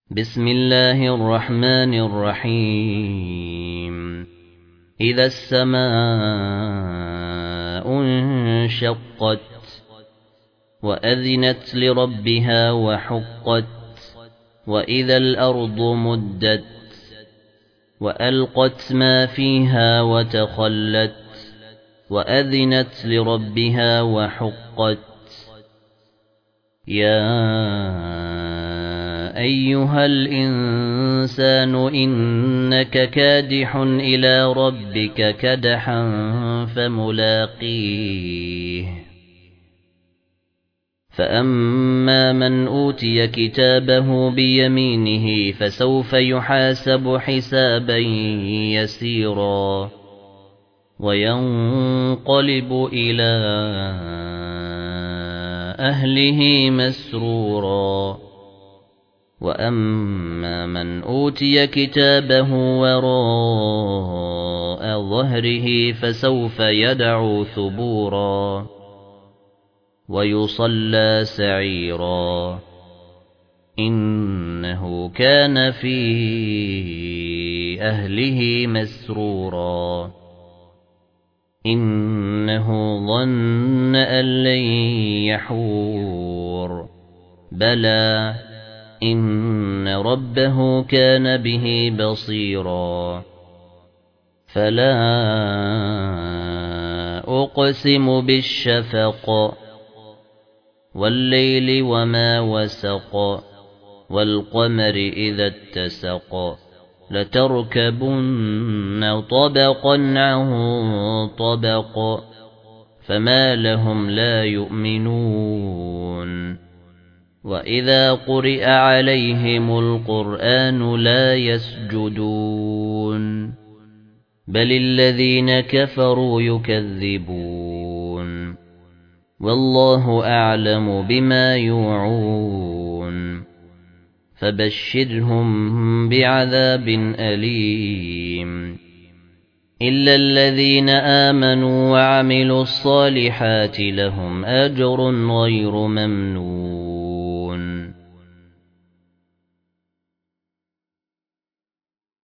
بسم الله الرحمن الرحيم إذا السماء انشقت وأذنت لربها وحقت وإذا الأرض مدت وألقت ما فيها وتخلت وأذنت لربها وحقت يا أيها الإنسان إنك كادح إلى ربك كدحا فملاقيه فأما من أوتي كتابه بيمينه فسوف يحاسب حسابا يسيرا وينقلب إلى أهله مسرورا وأما من أوتي كتابه وراء ظهره فسوف يدعو ثبورا ويصلى سعيرا إنه كان في أهله مسرورا إنه ظن أن لن يحور بلى إن ربه كان به بصيرا فلا أقسم بالشفق والليل وما وسق والقمر إذا اتسق لتركبن طبقا عن طبق فما لهم لا يؤمنون وإذا قرئ عليهم القرآن لا يسجدون بل الذين كفروا يكذبون والله أعلم بما يوعون فبشرهم بعذاب أليم إلا الذين آمنوا وعملوا الصالحات لهم أجر غير ممنون